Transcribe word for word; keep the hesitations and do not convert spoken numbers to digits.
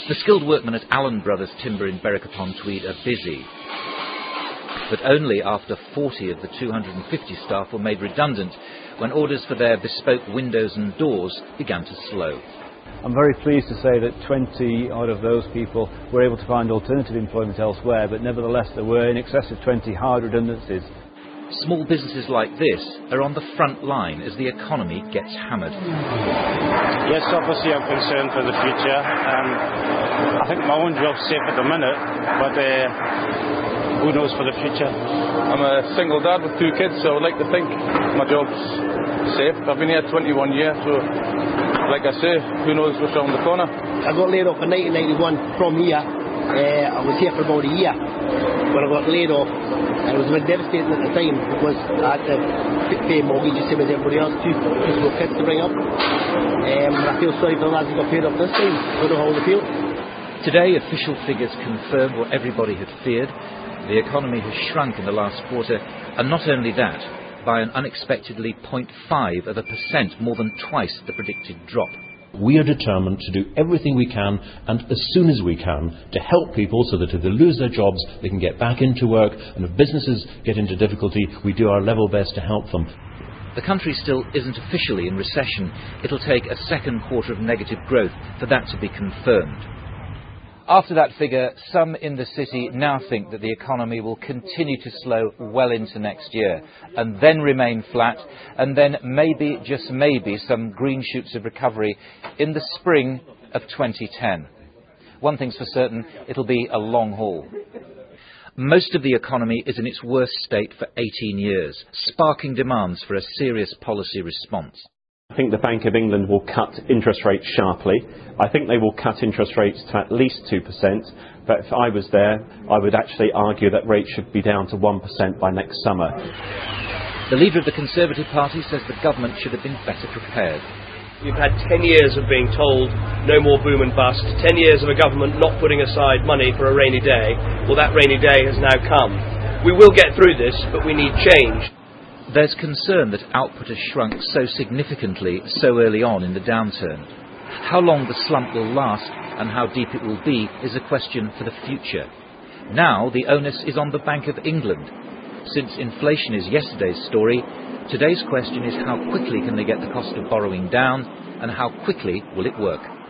The skilled workmen at Allen Brothers Timber in Berwick-upon-Tweed are busy, but only after forty of the two hundred fifty staff were made redundant when orders for their bespoke windows and doors began to slow. I'm very pleased to say that twenty odd of those people were able to find alternative employment elsewhere, but nevertheless there were in excess of twenty hard redundancies. Small businesses like this are on the front line as the economy gets hammered. Yes, obviously I'm concerned for the future. Um, I think my own job's safe at the minute, but uh, who knows for the future? I'm a single dad with two kids, so I would like to think my job's safe. I've been here twenty-one years, so like I say, who knows what's around the corner. I got laid off in nineteen ninety-one from here. Uh, I was here for about a year when I got laid off. And it was a bit devastating at the time because I had to pay mortgages same as everybody else, two little kids to bring up. Um, and I feel sorry for the lads who got paid off this time. I don't know how they feel. Today, official figures confirm what everybody had feared. The economy has shrunk in the last quarter, and not only that, by an unexpectedly zero point five of a percent, more than twice the predicted drop. We are determined to do everything we can, and as soon as we can, to help people so that if they lose their jobs, they can get back into work, and if businesses get into difficulty, we do our level best to help them. The country still isn't officially in recession. It'll take a second quarter of negative growth for that to be confirmed. After that figure, some in the city now think that the economy will continue to slow well into next year, and then remain flat, and then maybe, just maybe, some green shoots of recovery in the spring of twenty ten. One thing's for certain, it'll be a long haul. Most of the economy is in its worst state for eighteen years, sparking demands for a serious policy response. I think the Bank of England will cut interest rates sharply. I think they will cut interest rates to at least two percent, but if I was there, I would actually argue that rates should be down to one percent by next summer. The leader of the Conservative Party says the government should have been better prepared. We've had ten years of being told no more boom and bust, ten years of a government not putting aside money for a rainy day. Well, that rainy day has now come. We will get through this, but we need change. There's concern that output has shrunk so significantly so early on in the downturn. How long the slump will last and how deep it will be is a question for the future. Now the onus is on the Bank of England. Since inflation is yesterday's story, today's question is how quickly can they get the cost of borrowing down, and how quickly will it work?